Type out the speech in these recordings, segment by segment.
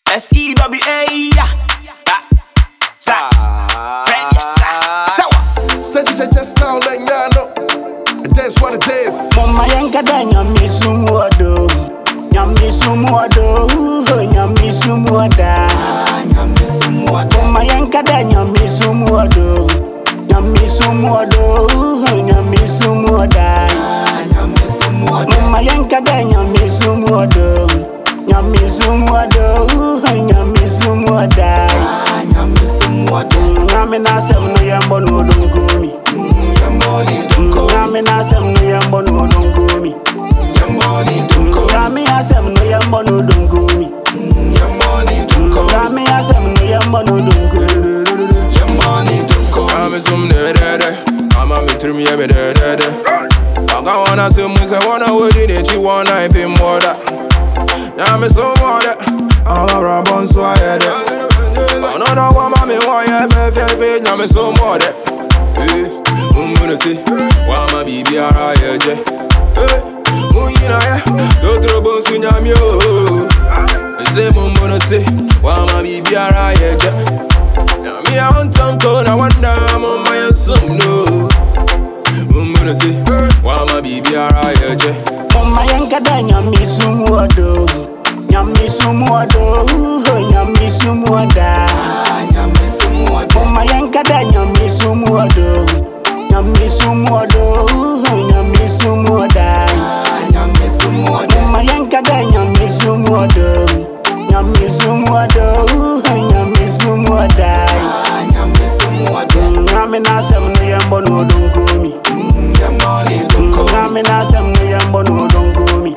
SEWA. Just now, like that's what it is. Mama yanka da nyami sumuodo, nyami sumuodo, nyami sumuoda. Mama yanka da nyami sumuodo, nyami sumuodo, nyami sumuoda. Mama yanka da nyami sumuodo, nyami sumuodo, nyami sumuoda. Nyami na sem no yambo no dungumi. Nyami na sem no yambo no dungumi. Nyami asem no yambo no dungumi. Nyami asem no yambo no dungumi. Nyami sum de de de, ama mi trim ye me de de de. Aga wana se mu se wana wodi de chi wana ipe moda. Nyami sum moda, ama rabon so ayede. No no wama me wa ye me fe nyami sum moda. Mumuna se, wama bibi ara yeje. Muyina ya, do trobo su nyami o. Se mumuna se, wama bibi ara yeje. Nyami ya on tonto na wanda mama ya sum no. Mumuna se, wama bibi ara yeje. Mama yanka da nyami sumuodo, nyami sumuodo, nyami sumuoda. Mama yanka da nyami sumuodo, nyami sumuodo, nyami sumuoda. Mama yanka da nyami sumuodo, nyami sumuodo, nyami sumuoda. Nyami na sem no yambo no dungumi. Nyami na sem no yambo no dungumi.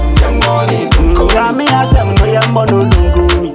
Nyami asem no yambo no dungumi.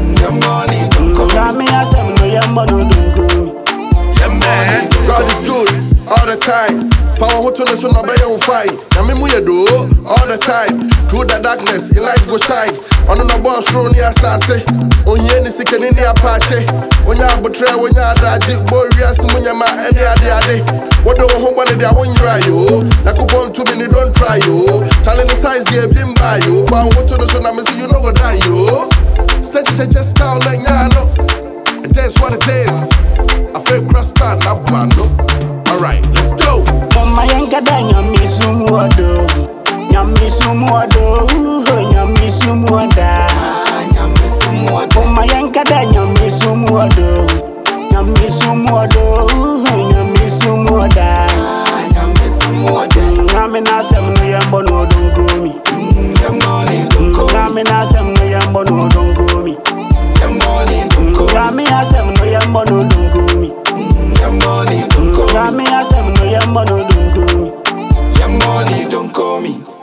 Nyami asem no yambo no dungumi. God is good all the time. Power who to the son of a fight. Yami muyedo all the time. Through the darkness, in light go shine. On the boss road near Sase. On Yeni Sikan in the Apache. On ya betray, when ya daji, boy, Rias Munyama, any other. What do you want to do when you are you? Nakupon to me, don't try you. Talent the size here, been by you. Found what to the son of me, you know what I you. Stitch just now, like Yano. That's what it is. I feel crust out, not bando. Alright, let's go. Mama yanka da nyami sumuodo, nyami sumuodo, nyami sumuoda. Mama yanka da nyami sumuodo, nyami sumuodo, nyami sumuoda. Nyami na sem no yambo no dungumi. Nyami na sem no yambo no dungumi. Nyami asem no yambo no dungumi. Nyami asem no yambo no dungumi. Your money don't call me.